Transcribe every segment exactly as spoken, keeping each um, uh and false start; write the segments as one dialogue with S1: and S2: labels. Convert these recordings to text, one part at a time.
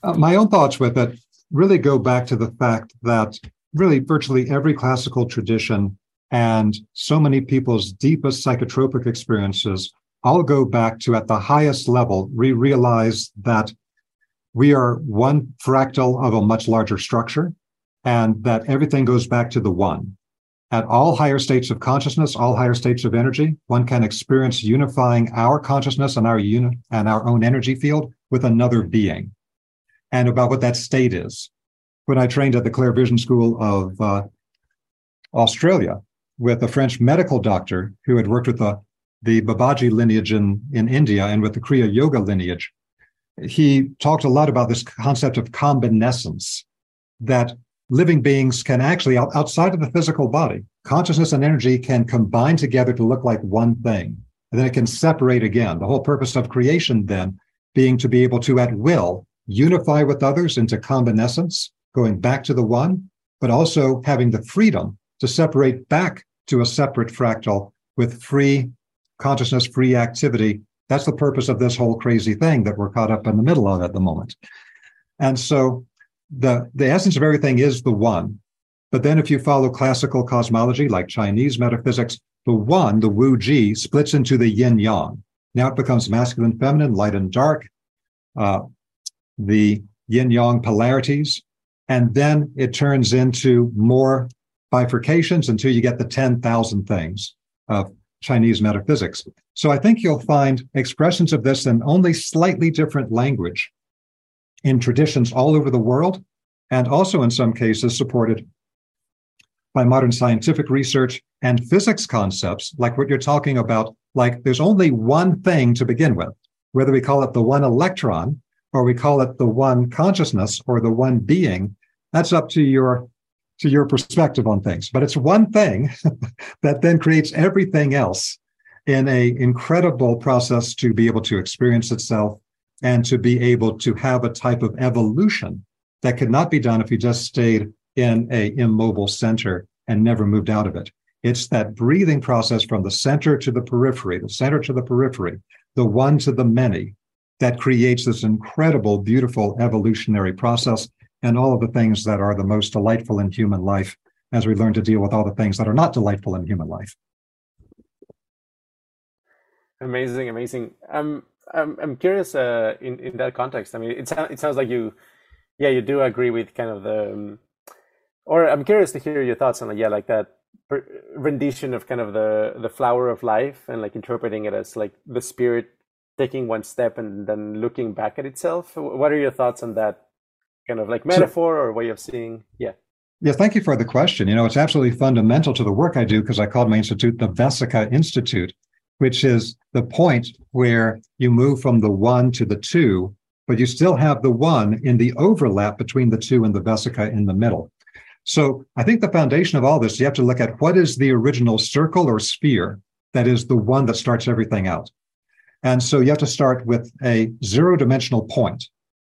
S1: Uh, my own thoughts with it really go back to the fact that really virtually every classical tradition and so many people's deepest psychotropic experiences all go back to, at the highest level, we realize that we are one fractal of a much larger structure, and that everything goes back to the one. At all higher states of consciousness, all higher states of energy, one can experience unifying our consciousness and our uni- and our own energy field with another being, and about what that state is. When I trained at the Claire Vision School of uh, Australia with a French medical doctor who had worked with the, the Babaji lineage in, in India and with the Kriya Yoga lineage, he talked a lot about this concept of combinessence, that living beings can actually, outside of the physical body, consciousness and energy can combine together to look like one thing, and then it can separate again. The whole purpose of creation then being to be able to, at will, unify with others into combinessence, going back to the one, but also having the freedom to separate back to a separate fractal with free consciousness, free activity. That's the purpose of this whole crazy thing that we're caught up in the middle of at the moment. And so the, the essence of everything is the one. But then if you follow classical cosmology, like Chinese metaphysics, the one, the Wu Ji, splits into the yin yang. Now it becomes masculine, feminine, light and dark, uh, the yin yang polarities. And then it turns into more bifurcations until you get the ten thousand things of Chinese metaphysics. So I think you'll find expressions of this in only slightly different language in traditions all over the world, and also in some cases supported by modern scientific research and physics concepts, like what you're talking about. Like there's only one thing to begin with, whether we call it the one electron, or we call it the one consciousness, or the one being. That's up to your to your perspective on things. But it's one thing that then creates everything else in an incredible process to be able to experience itself and to be able to have a type of evolution that could not be done if you just stayed in a immobile center and never moved out of it. It's that breathing process from the center to the periphery, the center to the periphery, the one to the many, that creates this incredible, beautiful evolutionary process, and all of the things that are the most delightful in human life as we learn to deal with all the things that are not delightful in human life.
S2: Amazing, amazing. Um, I'm I'm curious uh, in in that context. I mean, it sounds it sounds like you, yeah, you do agree with kind of the, um, or I'm curious to hear your thoughts on like, yeah, like that rendition of kind of the the flower of life, and like interpreting it as like the spirit taking one step and then looking back at itself. What are your thoughts on that kind of like metaphor or way of seeing? Yeah.
S1: Yeah, thank you for the question. You know, it's absolutely fundamental to the work I do, because I called my institute the Vesika Institute, which is the point where you move from the one to the two, but you still have the one in the overlap between the two and the Vesika in the middle. So I think the foundation of all this, you have to look at what is the original circle or sphere that is the one that starts everything out. And so you have to start with a zero-dimensional point.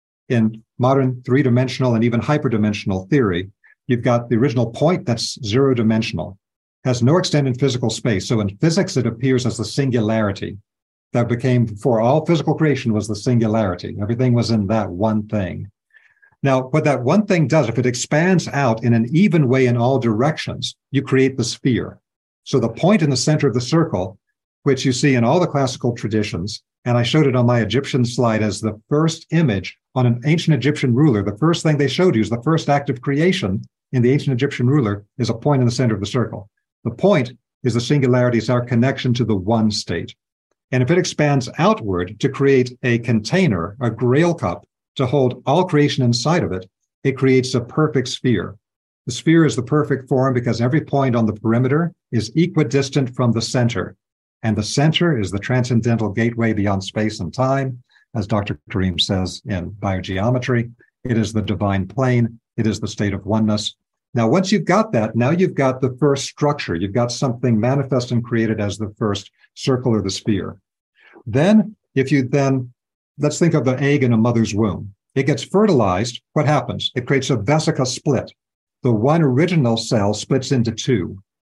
S1: In modern three-dimensional and even hyperdimensional theory, you've got the original point that's zero-dimensional, has no extent in physical space. So in physics, it appears as the singularity that became, before all physical creation, was the singularity. Everything was in that one thing. Now, what that one thing does, if it expands out in an even way in all directions, you create the sphere. So the point in the center of the circle, which you see in all the classical traditions, and I showed it on my Egyptian slide as the first image on an ancient Egyptian ruler. The first thing they showed you is the first act of creation in the ancient Egyptian ruler is a point in the center of the circle. The point is the singularity, is our connection to the one state. And if it expands outward to create a container, a grail cup, to hold all creation inside of it, it creates a perfect sphere. The sphere is the perfect form because every point on the perimeter is equidistant from the center. And the center is the transcendental gateway beyond space and time, as Doctor Karim says in biogeometry. It is the divine plane. It is the state of oneness. Now, once you've got that, now you've got the first structure. You've got something manifest and created as the first circle or the sphere. Then, if you then, let's think of the egg in a mother's womb. It gets fertilized. What happens? It creates a vesica split. The one original cell splits into two.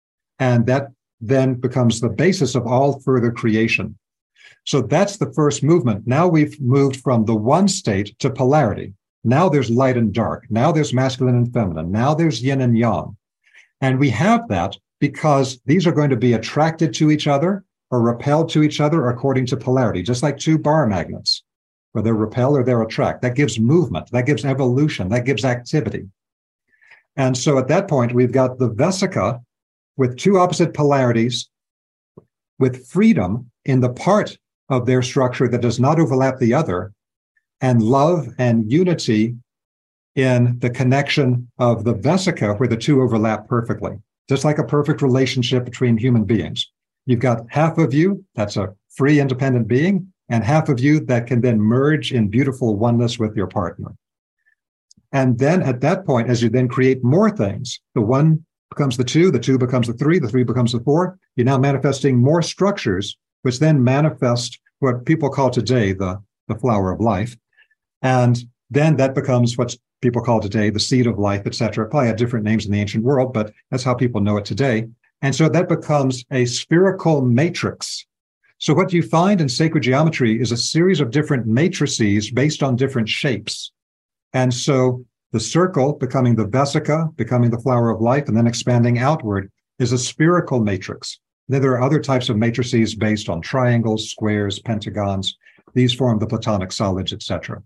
S1: And that then becomes the basis of all further creation. So that's the first movement. Now we've moved from the one state to polarity. Now there's light and dark. Now there's masculine and feminine. Now there's yin and yang. And we have that because these are going to be attracted to each other or repelled to each other according to polarity, just like two bar magnets, where they're repel or they're attract. That gives movement. That gives evolution. That gives activity. And so at that point, we've got the Vesica with two opposite polarities, with freedom in the part of their structure that does not overlap the other, and love and unity in the connection of the Vesica where the two overlap perfectly, just like a perfect relationship between human beings. You've got half of you that's a free, independent being, and half of you that can then merge in beautiful oneness with your partner. And then at that point, as you then create more things, the one becomes the two, the two becomes the three, the three becomes the four. You're now manifesting more structures, which then manifest what people call today the, the flower of life. And then that becomes what people call today the seed of life, et cetera. It probably had different names in the ancient world, but that's how people know it today. And so that becomes a spherical matrix. So what you find in sacred geometry is a series of different matrices based on different shapes. And so the circle becoming the Vesica, becoming the flower of life, and then expanding outward is a spherical matrix. Then there are other types of matrices based on triangles, squares, pentagons. These form the Platonic solids, et cetera.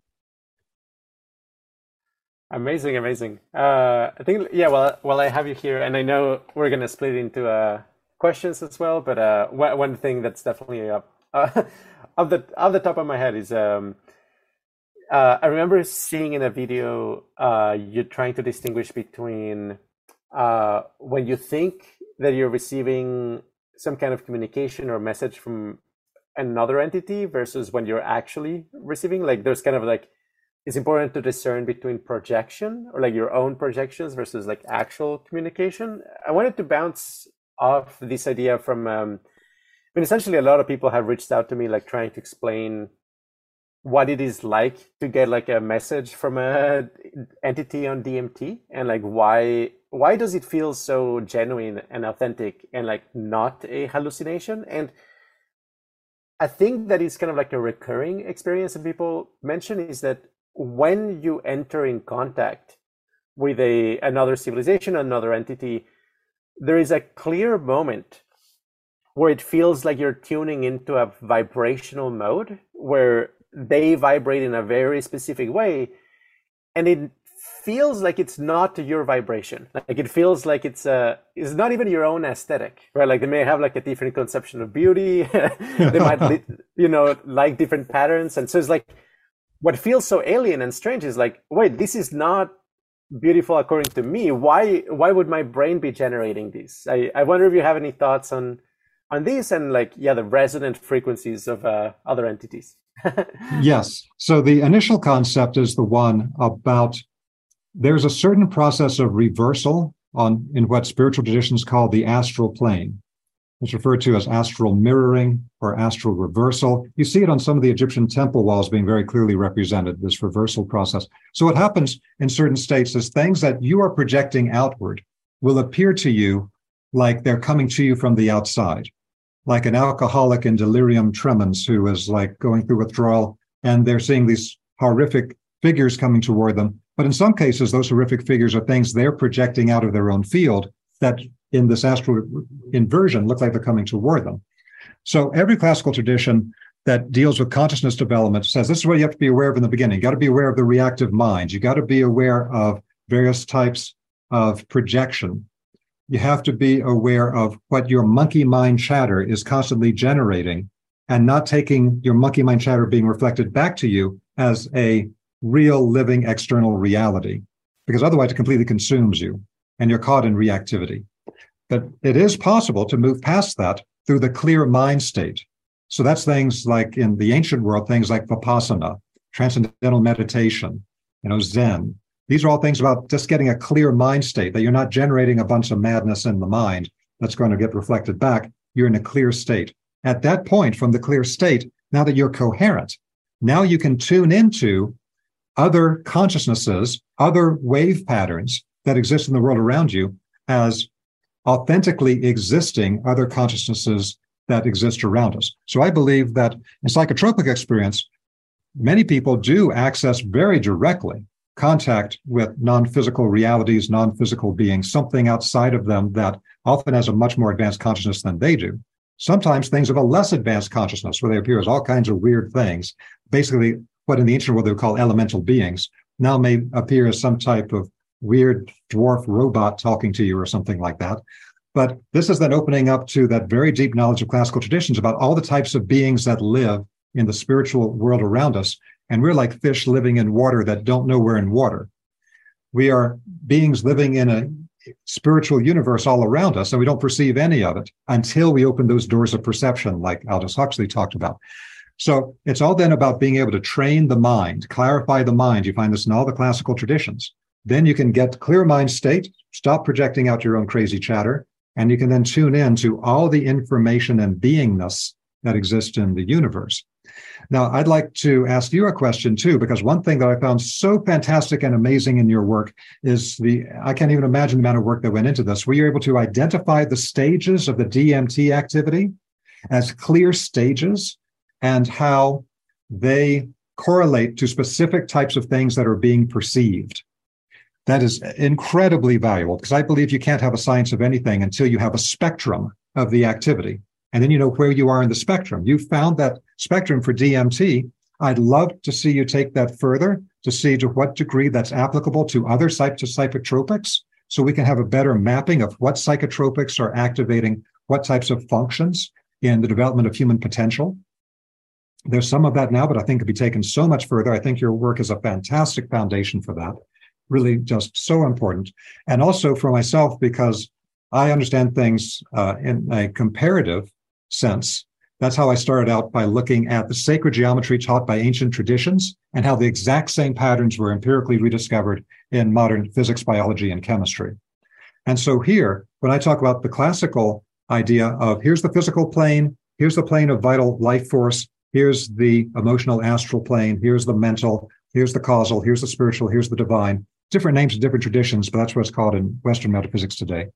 S2: Amazing, amazing. Uh, I think, yeah, well, well, I have you here, and I know we're going to split into uh, questions as well, but uh, one thing that's definitely up, uh, off, the, off the top of my head is, um, uh, I remember seeing in a video, uh, you trying to distinguish between uh, when you think that you're receiving some kind of communication or message from another entity versus when you're actually receiving, like there's kind of like, it's important to discern between projection or like your own projections versus like actual communication. I wanted to bounce off this idea from, um, I mean, essentially a lot of people have reached out to me, like trying to explain what it is like to get like a message from a entity on D M T and like why, why does it feel so genuine and authentic and like not a hallucination? And I think that is kind of like a recurring experience that people mention is that when you enter in contact with a another civilization, another entity, there is a clear moment where it feels like you're tuning into a vibrational mode where they vibrate in a very specific way, and it feels like it's not your vibration. Like it feels like it's a, it's not even your own aesthetic, right? Like they may have like a different conception of beauty. They might, you know, like different patterns, and so it's like, what feels so alien and strange is like, wait, this is not beautiful according to me. Why why would my brain be generating this? I, I wonder if you have any thoughts on on this and like, yeah, the resonant frequencies of uh, other entities.
S1: Yes. So the initial concept is the one about there's a certain process of reversal on in what spiritual traditions call the astral plane. It's referred to as astral mirroring or astral reversal. You see it on some of the Egyptian temple walls being very clearly represented, this reversal process. So what happens in certain states is things that you are projecting outward will appear to you like they're coming to you from the outside, like an alcoholic in delirium tremens who is like going through withdrawal, and they're seeing these horrific figures coming toward them. But in some cases, those horrific figures are things they're projecting out of their own field that in this astral inversion look like they're coming toward them. So every classical tradition that deals with consciousness development says this is what you have to be aware of in the beginning. You got to be aware of the reactive mind. You got to be aware of various types of projection. You have to be aware of what your monkey mind chatter is constantly generating and not taking your monkey mind chatter being reflected back to you as a real living external reality, because otherwise it completely consumes you and you're caught in reactivity. But it is possible to move past that through the clear mind state. So that's things like in the ancient world, things like Vipassana, transcendental meditation, you know, Zen. These are all things about just getting a clear mind state, that you're not generating a bunch of madness in the mind that's going to get reflected back. You're in a clear state. At that point, from the clear state, now that you're coherent, now you can tune into other consciousnesses, other wave patterns that exist in the world around you as authentically existing other consciousnesses that exist around us. So I believe that in psychotropic experience, many people do access very directly contact with non-physical realities, non-physical beings, something outside of them that often has a much more advanced consciousness than they do. Sometimes things of a less advanced consciousness, where they appear as all kinds of weird things, basically what in the ancient world they would call elemental beings, now may appear as some type of weird dwarf robot talking to you or something like that. But this is then opening up to that very deep knowledge of classical traditions about all the types of beings that live in the spiritual world around us. And we're like fish living in water that don't know we're in water. We are beings living in a spiritual universe all around us, and we don't perceive any of it until we open those doors of perception, like Aldous Huxley talked about. So it's all then about being able to train the mind, clarify the mind. You find this in all the classical traditions. Then you can get clear mind state, stop projecting out your own crazy chatter, and you can then tune in to all the information and beingness that exists in the universe. Now, I'd like to ask you a question too, because one thing that I found so fantastic and amazing in your work is the, I can't even imagine the amount of work that went into this, where you're able to identify the stages of the D M T activity as clear stages and how they correlate to specific types of things that are being perceived. That is incredibly valuable, because I believe you can't have a science of anything until you have a spectrum of the activity. And then you know where you are in the spectrum. You found that spectrum for D M T. I'd love to see you take that further to see to what degree that's applicable to other types of psychotropics, so we can have a better mapping of what psychotropics are activating what types of functions in the development of human potential. There's some of that now, but I think could be taken so much further. I think your work is a fantastic foundation for that. Really just so important. And also for myself, because I understand things uh, in a comparative sense. That's how I started out, by looking at the sacred geometry taught by ancient traditions and how the exact same patterns were empirically rediscovered in modern physics, biology, and chemistry. And so here, when I talk about the classical idea of here's the physical plane, here's the plane of vital life force, here's the emotional astral plane, here's the mental, here's the causal, here's the spiritual, here's the divine, different names in different traditions, but that's what it's called in Western metaphysics today.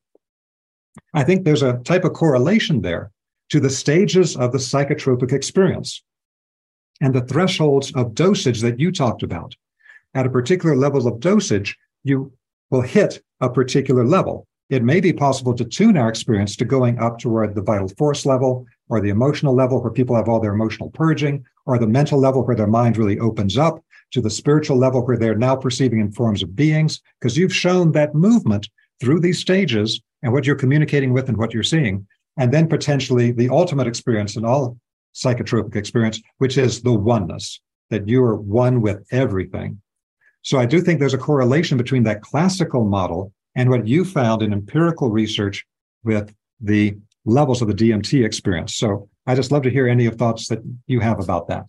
S1: I think there's a type of correlation there to the stages of the psychotropic experience and the thresholds of dosage that you talked about. At a particular level of dosage, you will hit a particular level. It may be possible to tune our experience to going up toward the vital force level, or the emotional level where people have all their emotional purging, or the mental level where their mind really opens up, to the spiritual level where they're now perceiving in forms of beings, because you've shown that movement through these stages and what you're communicating with and what you're seeing, and then potentially the ultimate experience in all psychotropic experience, which is the oneness, that you are one with everything. So I do think there's a correlation between that classical model and what you found in empirical research with the levels of the D M T experience. So I just love to hear any of thoughts that you have about that.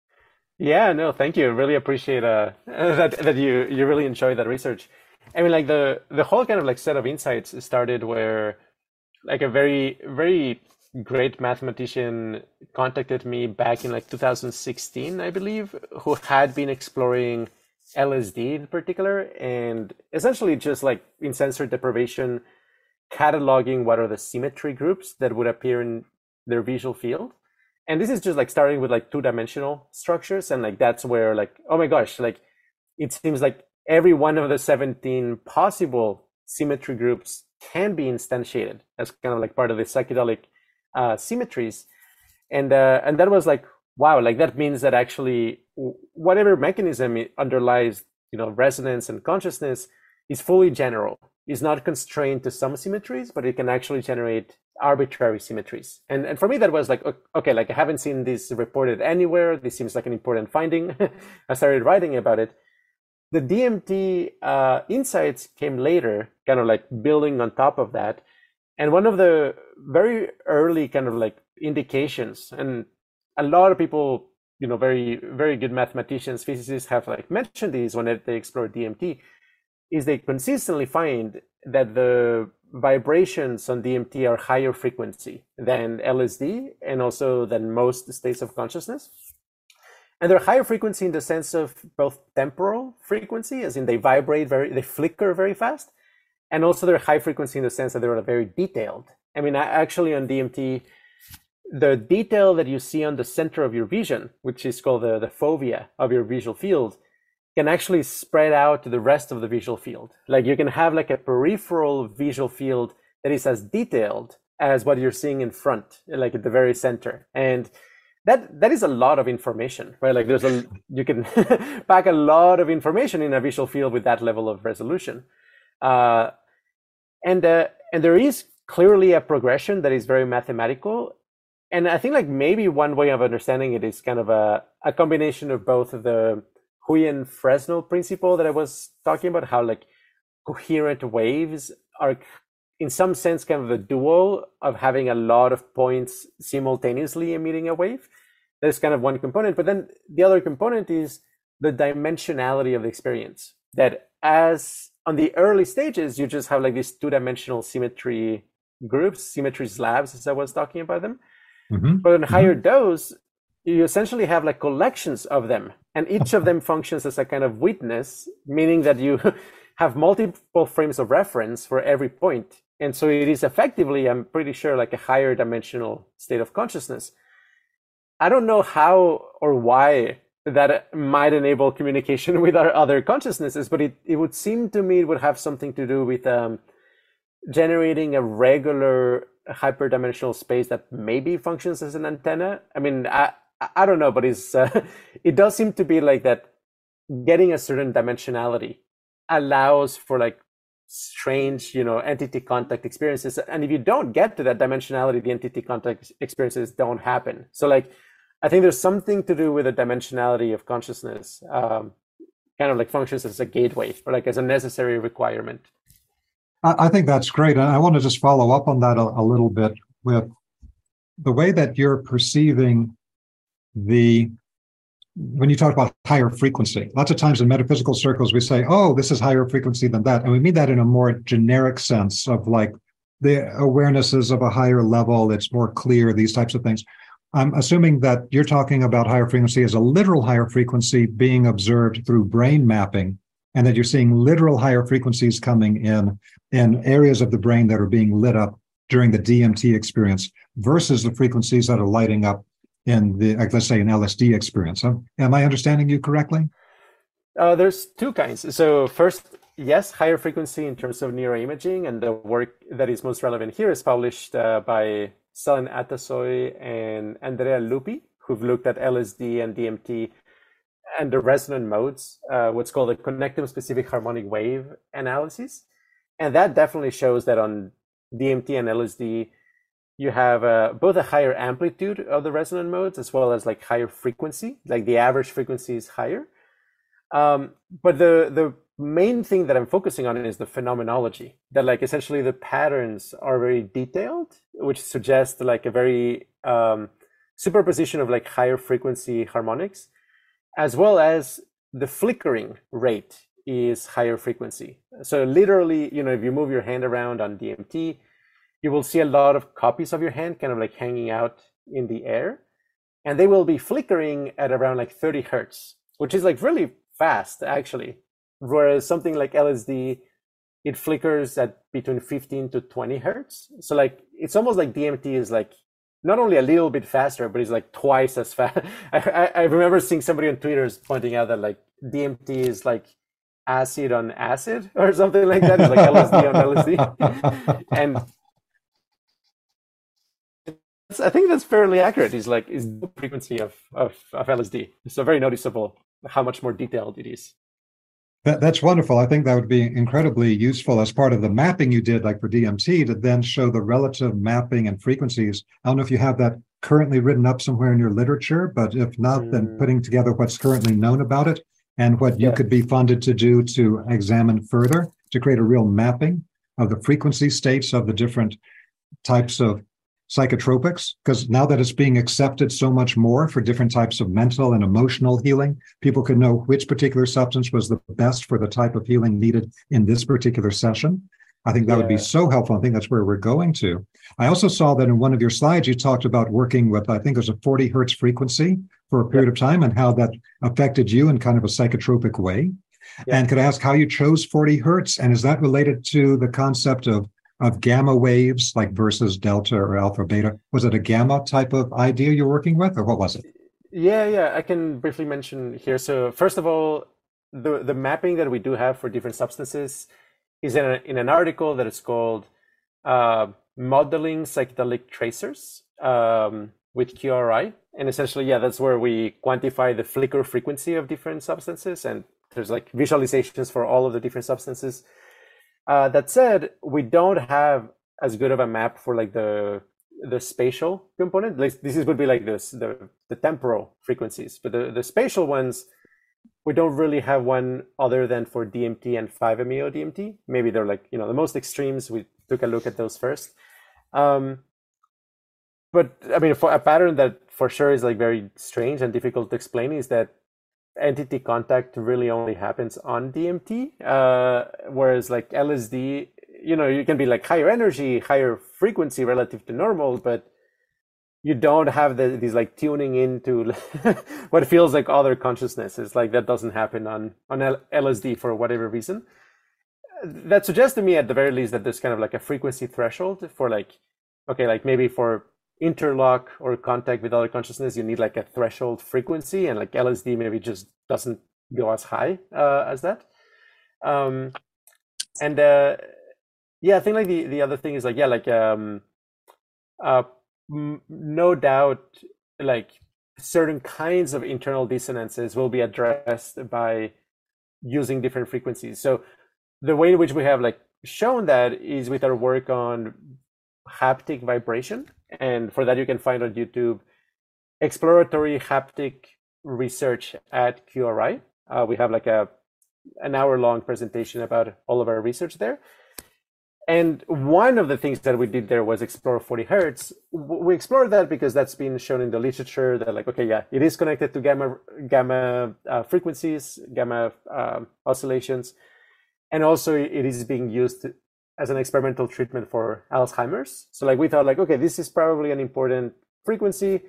S2: Yeah, no, thank you. Really appreciate uh, that that you you really enjoyed that research. I mean, like the the whole kind of like set of insights started where like a very very great mathematician contacted me back in like two thousand sixteen, I believe, who had been exploring L S D in particular, and essentially just like in sensory deprivation, cataloging what are the symmetry groups that would appear in their visual field. And this is just like starting with like two-dimensional structures, and like that's where like, oh my gosh, like it seems like every one of the seventeen possible symmetry groups can be instantiated as kind of like part of the psychedelic uh, symmetries. And uh, and that was like, wow, like that means that actually whatever mechanism underlies, you know, resonance and consciousness is fully general, is not constrained to some symmetries, but it can actually generate arbitrary symmetries. And and for me, that was like, okay, like I haven't seen this reported anywhere. This seems like an important finding. I started writing about it. The D M T uh, insights came later, kind of like building on top of that. And one of the very early kind of like indications, and a lot of people, you know, very, very good mathematicians, physicists have like mentioned these when they explore D M T, is they consistently find that the vibrations on D M T are higher frequency than L S D and also than most states of consciousness. And they're higher frequency in the sense of both temporal frequency, as in they vibrate very, they flicker very fast. And also they're high frequency in the sense that they're very detailed. I mean, actually on D M T, the detail that you see on the center of your vision, which is called the, the fovea of your visual field, can actually spread out to the rest of the visual field. Like you can have like a peripheral visual field that is as detailed as what you're seeing in front, like at the very center. And that that is a lot of information, right? Like there's a you can pack a lot of information in a visual field with that level of resolution. Uh, and uh, and there is clearly a progression that is very mathematical. And I think like maybe one way of understanding it is kind of a, a combination of both the Huyen-Fresnel principle that I was talking about, how like coherent waves are in some sense kind of the dual of having a lot of points simultaneously emitting a wave. That's kind of one component. But then the other component is the dimensionality of the experience. That as on the early stages, you just have like these two-dimensional symmetry groups, symmetry slabs, as I was talking about them. Mm-hmm. But in higher mm-hmm. dose, you essentially have like collections of them, and each of them functions as a kind of witness, meaning that you have multiple frames of reference for every point. And so it is effectively, I'm pretty sure, like a higher dimensional state of consciousness. I don't know how or why that might enable communication with our other consciousnesses, but it, it would seem to me it would have something to do with um, generating a regular hyperdimensional space that maybe functions as an antenna. I mean, I, I don't know, but it's, uh, it does seem to be like that getting a certain dimensionality allows for like strange, you know, entity contact experiences. And if you don't get to that dimensionality, the entity contact experiences don't happen. So like, I think there's something to do with the dimensionality of consciousness, um, kind of like functions as a gateway or like as a necessary requirement.
S1: I think that's great. And I want to just follow up on that a, a little bit with the way that you're perceiving the, when you talk about higher frequency, lots of times in metaphysical circles, we say, oh, this is higher frequency than that. And we mean that in a more generic sense of like the awareness is of a higher level. It's more clear, these types of things. I'm assuming that you're talking about higher frequency as a literal higher frequency being observed through brain mapping, and that you're seeing literal higher frequencies coming in in areas of the brain that are being lit up during the D M T experience versus the frequencies that are lighting up in the, let's say, an L S D experience. Am I understanding you correctly?
S2: Uh, there's two kinds. So first, yes, higher frequency in terms of neuroimaging, and the work that is most relevant here is published uh, by Selen Atasoy and Andrea Lupi, who've looked at L S D and D M T and the resonant modes, uh, what's called a connectome-specific harmonic wave analysis. And that definitely shows that on D M T and L S D, you have uh, both a higher amplitude of the resonant modes as well as like higher frequency, like the average frequency is higher. Um, but the, the main thing that I'm focusing on is the phenomenology, that like essentially the patterns are very detailed, which suggests like a very um, superposition of like higher frequency harmonics, as well as the flickering rate is higher frequency. So literally, you know, if you move your hand around on D M T, you will see a lot of copies of your hand kind of like hanging out in the air, and they will be flickering at around like thirty hertz, which is like really fast actually. Whereas something like L S D, it flickers at between fifteen to twenty hertz. So like, it's almost like D M T is like not only a little bit faster, but it's like twice as fast. I, I, I remember seeing somebody on Twitter pointing out that like D M T is like acid on acid or something like that. It's like L S D on L S D. And I think that's fairly accurate. It's like, is the frequency of, of, of L S D. So very noticeable how much more detailed it is.
S1: That, that's wonderful. I think that would be incredibly useful as part of the mapping you did, like for D M T, to then show the relative mapping and frequencies. I don't know if you have that currently written up somewhere in your literature, but if not, mm. then putting together what's currently known about it and what you yeah. could be funded to do to examine further, to create a real mapping of the frequency states of the different types of psychotropics, because now that it's being accepted so much more for different types of mental and emotional healing, people could know which particular substance was the best for the type of healing needed in this particular session. I think that yeah. would be so helpful. I think that's where we're going to. I also saw that in one of your slides, you talked about working with, I think it was a forty hertz frequency for a period yeah. of time and how that affected you in kind of a psychotropic way. Yeah. And could I ask how you chose forty hertz? And is that related to the concept of of gamma waves, like versus delta or alpha beta? Was it a gamma type of idea you're working with, or what was it?
S2: Yeah, yeah, I can briefly mention here. So first of all, the the mapping that we do have for different substances is in, a, in an article that is called uh, Modeling Psychedelic Tracers um, with Q R I. And essentially, yeah, that's where we quantify the flicker frequency of different substances. And there's like visualizations for all of the different substances. Uh, that said, we don't have as good of a map for like the the spatial component. Like this is, would be like this, the, the temporal frequencies. But the, the spatial ones, we don't really have one other than for D M T and five M E O D M T. Maybe they're like, you know, the most extremes. We took a look at those first. Um, but I mean, for a pattern that for sure is like very strange and difficult to explain is that entity contact really only happens on D M T, uh, whereas like L S D, you know, you can be like higher energy, higher frequency relative to normal, but you don't have the, these like tuning into what feels like other consciousnesses. Like that doesn't happen on, on L S D for whatever reason. That suggests to me at the very least that there's kind of like a frequency threshold for like, okay, like maybe for interlock or contact with other consciousness, you need like a threshold frequency, and like L S D maybe just doesn't go as high uh, as that. Um, and uh, yeah, I think like the, the other thing is like, yeah, like um, uh, no doubt, like certain kinds of internal dissonances will be addressed by using different frequencies. So the way in which we have like shown that is with our work on haptic vibration. And for that, you can find on YouTube exploratory haptic research at Q R I. Uh, we have like a an hour long presentation about all of our research there. And one of the things that we did there was explore forty hertz. We explored that because that's been shown in the literature that like, okay, yeah, it is connected to gamma gamma uh, frequencies, gamma um, oscillations. And also it is being used as an experimental treatment for Alzheimer's. So like we thought like, okay, this is probably an important frequency.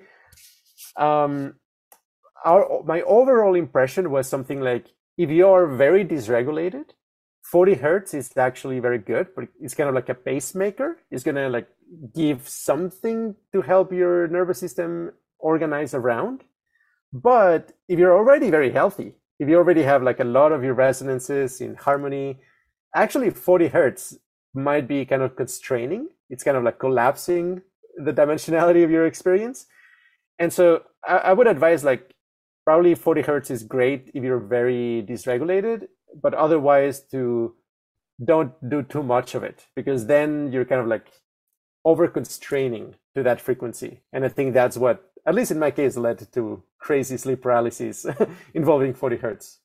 S2: Um, our, my overall impression was something like, if you are very dysregulated, forty hertz is actually very good, but it's kind of like a pacemaker. It's gonna like give something to help your nervous system organize around. But if you're already very healthy, if you already have like a lot of your resonances in harmony, actually forty hertz might be kind of constraining. It's kind of like collapsing the dimensionality of your experience. And so I, I would advise like probably forty hertz is great if you're very dysregulated, but otherwise to don't do too much of it, because then you're kind of like over constraining to that frequency. And I think that's what, at least in my case, led to crazy sleep paralysis involving forty hertz.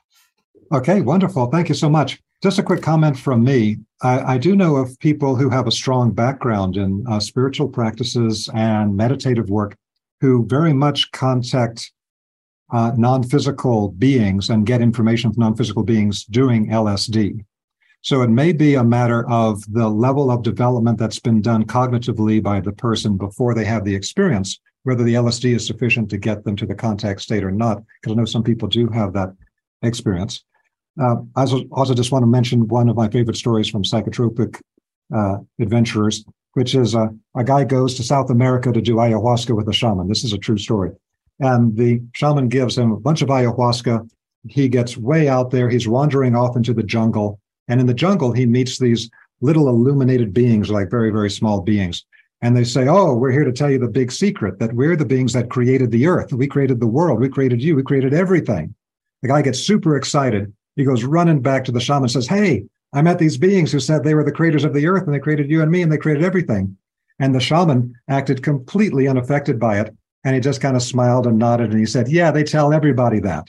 S1: Okay, wonderful. Thank you so much. Just a quick comment from me. I, I do know of people who have a strong background in uh, spiritual practices and meditative work who very much contact uh, non-physical beings and get information from non-physical beings doing L S D. So it may be a matter of the level of development that's been done cognitively by the person before they have the experience, whether the L S D is sufficient to get them to the contact state or not, because I know some people do have that experience. Uh, I also, also just want to mention one of my favorite stories from psychotropic uh, adventurers, which is uh, a guy goes to South America to do ayahuasca with a shaman. This is a true story. And the shaman gives him a bunch of ayahuasca. He gets way out there. He's wandering off into the jungle. And in the jungle, he meets these little illuminated beings, like very, very small beings. And they say, oh, we're here to tell you the big secret, that we're the beings that created the earth. We created the world. We created you. We created everything. The guy gets super excited. He goes running back to the shaman and says, hey, I met these beings who said they were the creators of the earth, and they created you and me, and they created everything. And the shaman acted completely unaffected by it. And he just kind of smiled and nodded. And he said, yeah, they tell everybody that.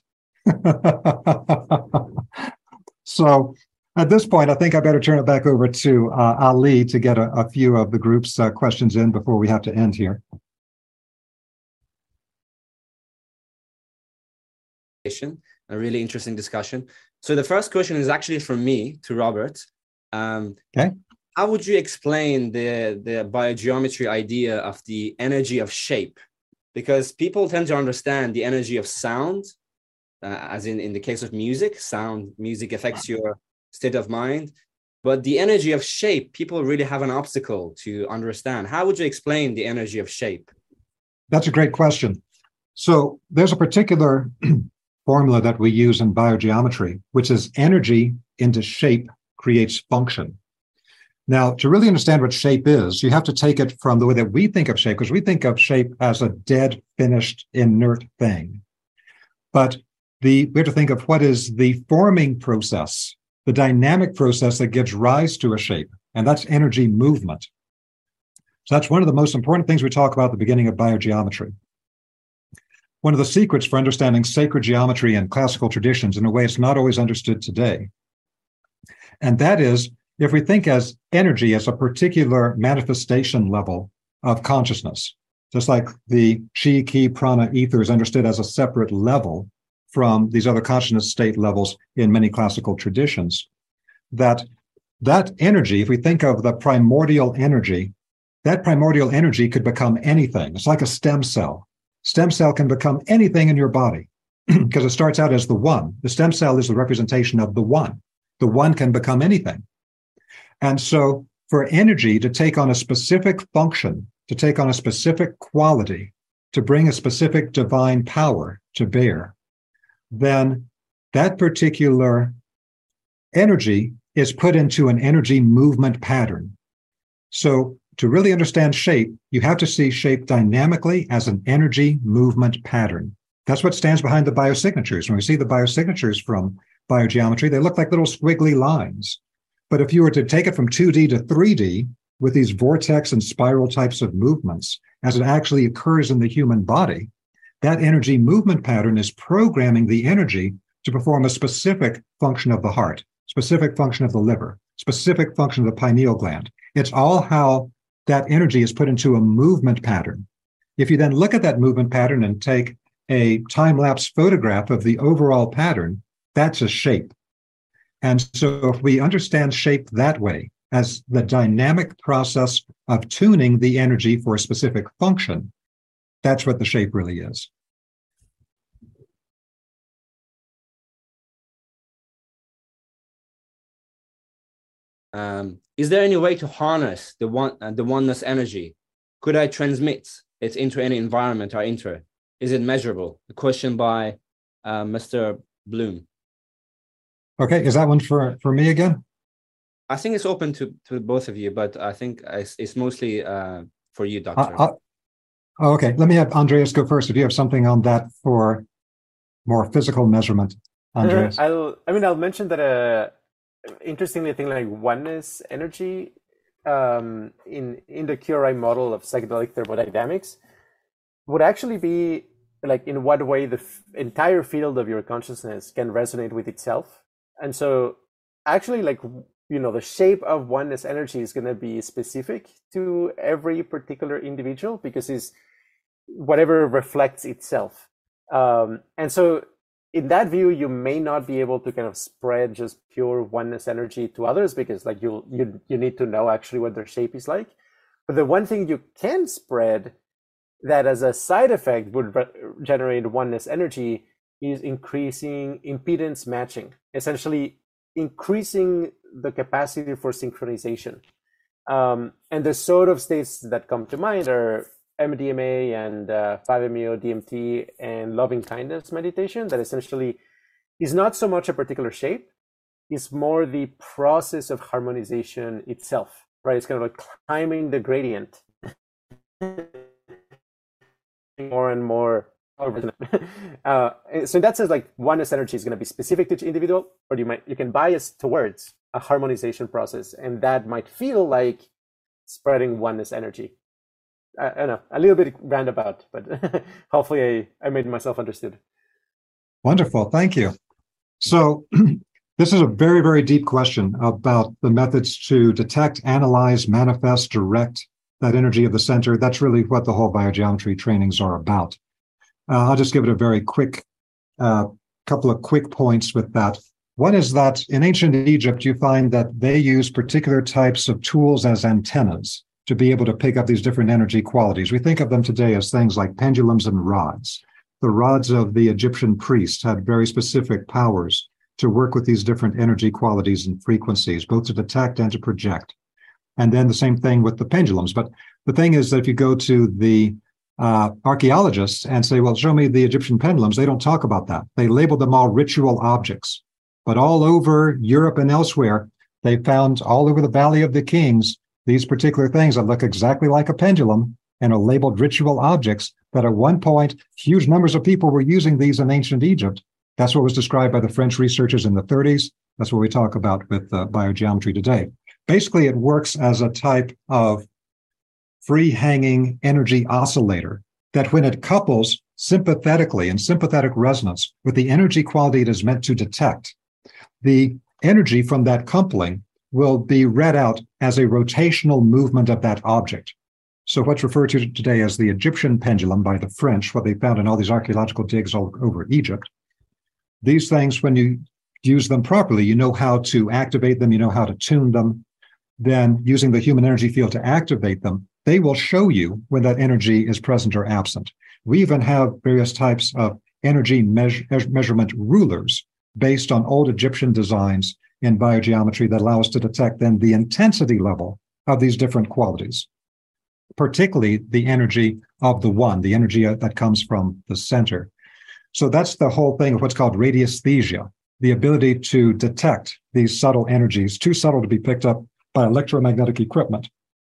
S1: So at this point, I think I better turn it back over to uh, Ali to get a, a few of the group's uh, questions in before we have to end here.
S3: A really interesting discussion. So the first question is actually from me to Robert. Um,
S1: okay.
S3: How would you explain the, the biogeometry idea of the energy of shape? Because people tend to understand the energy of sound, uh, as in, in the case of music, sound, music affects your state of mind. But the energy of shape, people really have an obstacle to understand. How would you explain the energy of shape?
S1: That's a great question. So there's a particular formula that we use in biogeometry, which is energy into shape creates function. Now, to really understand what shape is, you have to take it from the way that we think of shape, because we think of shape as a dead, finished, inert thing. But the, we have to think of what is the forming process, the dynamic process that gives rise to a shape, and that's energy movement. So that's one of the most important things we talk about at the beginning of biogeometry. One of the secrets for understanding sacred geometry and classical traditions in a way it's not always understood today. And that is, if we think as energy as a particular manifestation level of consciousness, just like the chi, ki, prana, ether is understood as a separate level from these other consciousness state levels in many classical traditions, that that energy, if we think of the primordial energy, that primordial energy could become anything. It's like a stem cell. Stem cell can become anything in your body because it starts out as the one. The stem cell is the representation of the one. The one can become anything. And so for energy to take on a specific function, to take on a specific quality, to bring a specific divine power to bear, then that particular energy is put into an energy movement pattern. So to really understand shape, you have to see shape dynamically as an energy movement pattern. That's what stands behind the biosignatures. When we see the biosignatures from biogeometry, they look like little squiggly lines. But if you were to take it from two D to three D with these vortex and spiral types of movements, as it actually occurs in the human body, that energy movement pattern is programming the energy to perform a specific function of the heart, specific function of the liver, specific function of the pineal gland. It's all how that energy is put into a movement pattern. If you then look at that movement pattern and take a time-lapse photograph of the overall pattern, that's a shape. And so if we understand shape that way, as the dynamic process of tuning the energy for a specific function, that's what the shape really is.
S3: Um, is there any way to harness the one uh, the oneness energy? Could I transmit it into any environment I enter? Is it measurable? A question by uh, Mister Bloom.
S1: Okay, is that one for, for me again?
S3: I think it's open to, to both of you, but I think it's, it's mostly uh, for you, Doctor.
S1: Uh, uh, okay, let me have Andreas go first. If you have something on that for more physical measurement, Andreas.
S2: Uh, I'll, I mean, I'll mention that uh, interestingly, a thing like oneness energy um, in, in the Q R I model of psychedelic thermodynamics would actually be like in what way the f- entire field of your consciousness can resonate with itself. And so actually, like, you know, the shape of oneness energy is going to be specific to every particular individual because it's whatever reflects itself. Um, and so in that view, you may not be able to kind of spread just pure oneness energy to others because like you you you need to know actually what their shape is like. But the one thing you can spread that as a side effect would re- generate oneness energy is increasing impedance matching, essentially increasing the capacity for synchronization. Um, and the sort of states that come to mind are M D M A and uh, five meo D M T and loving kindness meditation that essentially is not so much a particular shape, it's more the process of harmonization itself, right? It's kind of like climbing the gradient more and more. uh, so in that sense, like oneness energy is going to be specific to each individual, or you might you can bias towards a harmonization process, and that might feel like spreading oneness energy. I, I don't know, a little bit roundabout, but hopefully I, I made myself understood.
S1: Wonderful, thank you. So this is a very, very deep question about the methods to detect, analyze, manifest, direct that energy of the center. That's really what the whole biogeometry trainings are about. Uh, I'll just give it a very quick, uh, couple of quick points with that. One is that in ancient Egypt, you find that they use particular types of tools as antennas to be able to pick up these different energy qualities. We think of them today as things like pendulums and rods. The rods of the Egyptian priests had very specific powers to work with these different energy qualities and frequencies, both to detect and to project. And then the same thing with the pendulums. But the thing is that if you go to the uh, archaeologists and say, well, show me the Egyptian pendulums, they don't talk about that. They label them all ritual objects. But all over Europe and elsewhere, they found all over the Valley of the Kings these particular things that look exactly like a pendulum and are labeled ritual objects that at one point, huge numbers of people were using these in ancient Egypt. That's what was described by the French researchers in the thirties. That's what we talk about with uh, biogeometry today. Basically, it works as a type of free-hanging energy oscillator that when it couples sympathetically in sympathetic resonance with the energy quality it is meant to detect, the energy from that coupling will be read out as a rotational movement of that object. So what's referred to today as the Egyptian pendulum by the French, what they found in all these archaeological digs all over Egypt, these things, when you use them properly, you know how to activate them, you know how to tune them. Then using the human energy field to activate them, they will show you when that energy is present or absent. We even have various types of energy measure, measurement rulers based on old Egyptian designs in biogeometry that allow us to detect then the intensity level of these different qualities, particularly the energy of the one, the energy that comes from the center. So that's the whole thing of what's called radiesthesia, the ability to detect these subtle energies, too subtle to be picked up by electromagnetic equipment.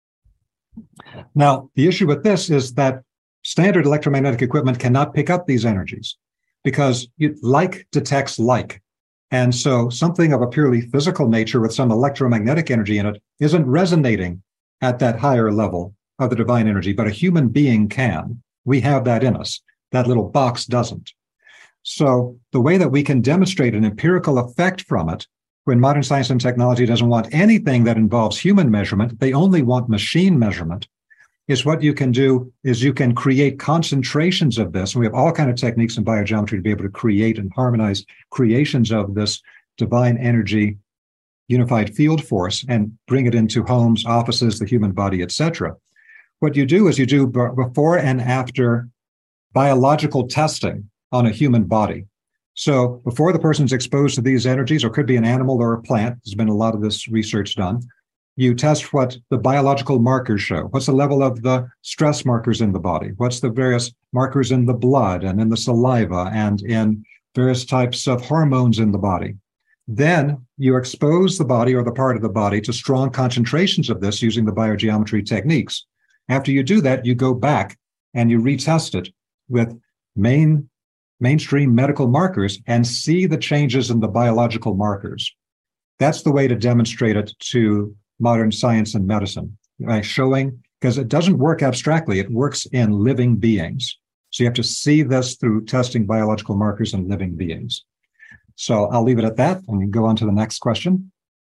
S1: Now, the issue with this is that standard electromagnetic equipment cannot pick up these energies because it, like detects like. And so something of a purely physical nature with some electromagnetic energy in it isn't resonating at that higher level of the divine energy, but a human being can. We have that in us. That little box doesn't. So the way that we can demonstrate an empirical effect from it, when modern science and technology doesn't want anything that involves human measurement, they only want machine measurement, is what you can do is you can create concentrations of this. And we have all kinds of techniques in biogeometry to be able to create and harmonize creations of this divine energy unified field force and bring it into homes, offices, the human body, et cetera. What you do is you do before and after biological testing on a human body. So before the person's exposed to these energies, or could be an animal or a plant, there's been a lot of this research done, you test what the biological markers show. What's the level of the stress markers in the body? What's the various markers in the blood and in the saliva and in various types of hormones in the body? Then you expose the body or the part of the body to strong concentrations of this using the biogeometry techniques. After you do that, you go back and you retest it with main mainstream medical markers and see the changes in the biological markers. That's the way to demonstrate it to modern science and medicine, by showing, because it doesn't work abstractly, it works in living beings. So you have to see this through testing biological markers in living beings. So I'll leave it at that and go on to the next question.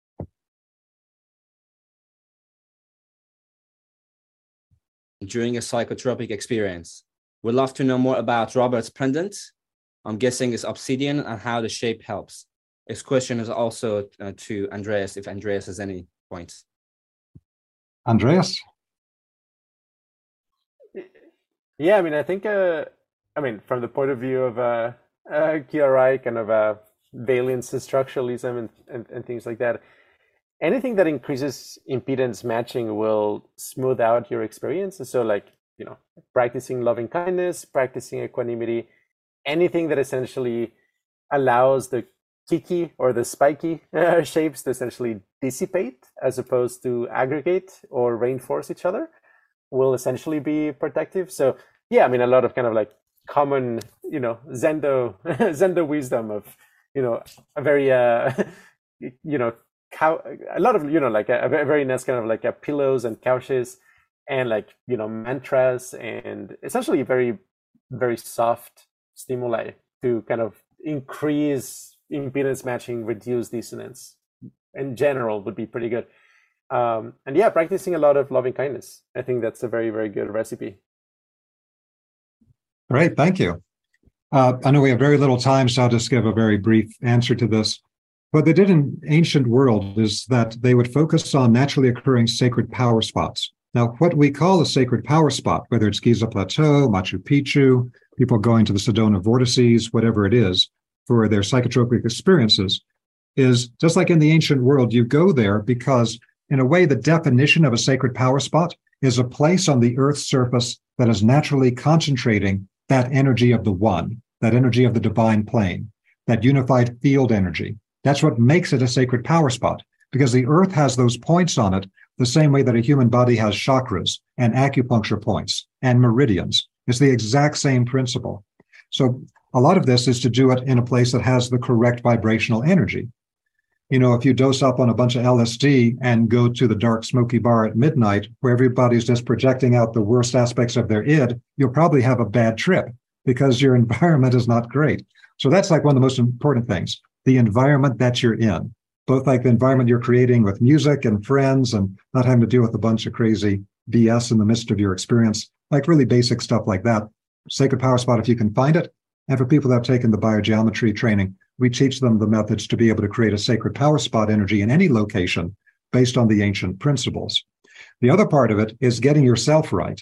S3: During a psychotropic experience, we'd love to know more about Robert's pendant. I'm guessing it's obsidian and how the shape helps. This question is also uh, to Andreas, if Andreas has any points.
S1: Andreas?
S2: Yeah, I mean, I think, uh, I mean, from the point of view of uh, uh, Q R I, kind of uh, valence structuralism and, and, and things like that, anything that increases impedance matching will smooth out your experience. So like, you know, practicing loving kindness, practicing equanimity, anything that essentially allows the kicky or the spiky uh, shapes to essentially dissipate as opposed to aggregate or reinforce each other will essentially be protective. So yeah, I mean, a lot of kind of like common, you know, Zendo, Zendo wisdom of, you know, a very, uh, you know, cow, a lot of, you know, like a, a very nice kind of like a pillows and couches and like, you know, mantras and essentially very, very soft stimuli to kind of increase impedance matching, reduce dissonance in general would be pretty good. Um, and yeah, practicing a lot of loving kindness. I think that's a very, very good recipe.
S1: Great, thank you. Uh, I know we have very little time, so I'll just give a very brief answer to this. What they did in ancient world is that they would focus on naturally occurring sacred power spots. Now, what we call a sacred power spot, whether it's Giza Plateau, Machu Picchu, people going to the Sedona vortices, whatever it is, for their psychotropic experiences, is just like in the ancient world, you go there because, in a way, the definition of a sacred power spot is a place on the Earth's surface that is naturally concentrating that energy of the one, that energy of the divine plane, that unified field energy. That's what makes it a sacred power spot, because the earth has those points on it the same way that a human body has chakras and acupuncture points and meridians. It's the exact same principle. So a lot of this is to do it in a place that has the correct vibrational energy. You know, if you dose up on a bunch of L S D and go to the dark, smoky bar at midnight where everybody's just projecting out the worst aspects of their id, you'll probably have a bad trip because your environment is not great. So that's like one of the most important things, the environment that you're in, both like the environment you're creating with music and friends and not having to deal with a bunch of crazy B S in the midst of your experience, like really basic stuff like that. Sacred Power Spot, if you can find it. And for people that have taken the biogeometry training, we teach them the methods to be able to create a sacred power spot energy in any location based on the ancient principles. The other part of it is getting yourself right.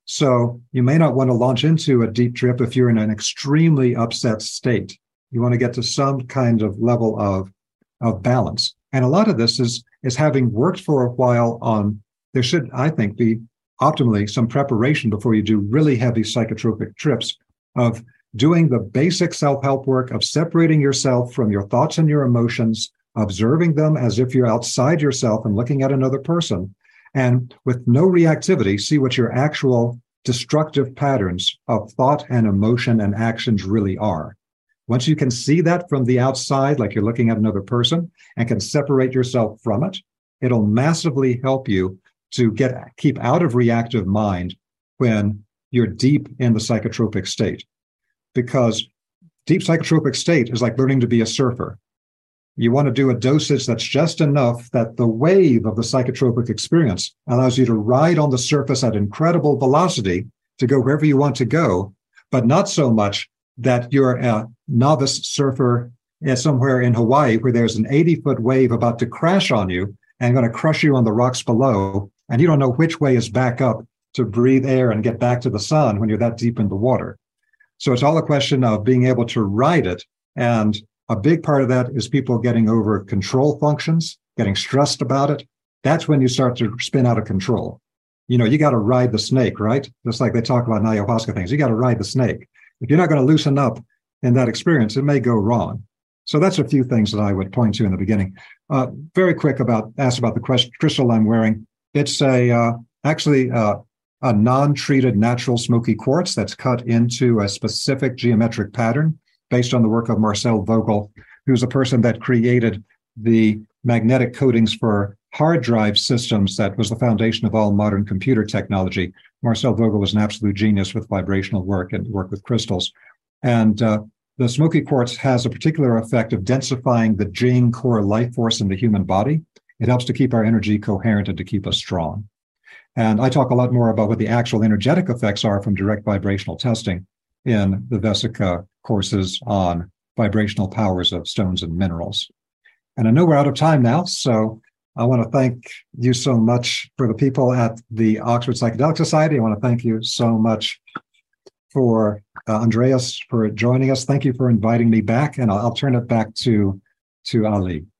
S1: So you may not want to launch into a deep trip if you're in an extremely upset state. You want to get to some kind of level of, of balance. And a lot of this is, is having worked for a while on, there should, I think, be optimally some preparation before you do really heavy psychotropic trips of doing the basic self-help work of separating yourself from your thoughts and your emotions, observing them as if you're outside yourself and looking at another person, and with no reactivity, see what your actual destructive patterns of thought and emotion and actions really are. Once you can see that from the outside, like you're looking at another person, and can separate yourself from it, it'll massively help you to get keep out of reactive mind when you're deep in the psychotropic state. Because deep psychotropic state is like learning to be a surfer. You want to do a dosage that's just enough that the wave of the psychotropic experience allows you to ride on the surface at incredible velocity to go wherever you want to go, but not so much that you're a novice surfer somewhere in Hawaii where there's an eighty-foot wave about to crash on you and going to crush you on the rocks below, and you don't know which way is back up to breathe air and get back to the sun when you're that deep in the water. So it's all a question of being able to ride it. And a big part of that is people getting over control functions, getting stressed about it. That's when you start to spin out of control. You know, you got to ride the snake, right? Just like they talk about in ayahuasca things. You got to ride the snake. If you're not going to loosen up in that experience, it may go wrong. So that's a few things that I would point to in the beginning. Uh, very quick about, ask about the crystal I'm wearing. It's a, uh, actually, uh, a non-treated natural smoky quartz that's cut into a specific geometric pattern based on the work of Marcel Vogel, who's a person that created the magnetic coatings for hard drive systems that was the foundation of all modern computer technology. Marcel Vogel was an absolute genius with vibrational work and work with crystals. And uh, the smoky quartz has a particular effect of densifying the Jing core life force in the human body. It helps to keep our energy coherent and to keep us strong. And I talk a lot more about what the actual energetic effects are from direct vibrational testing in the Vesica courses on vibrational powers of stones and minerals. And I know we're out of time now, so I want to thank you so much for the people at the Oxford Psychedelic Society. I want to thank you so much for uh, Andreas for joining us. Thank you for inviting me back, and I'll, I'll turn it back to, to Ali.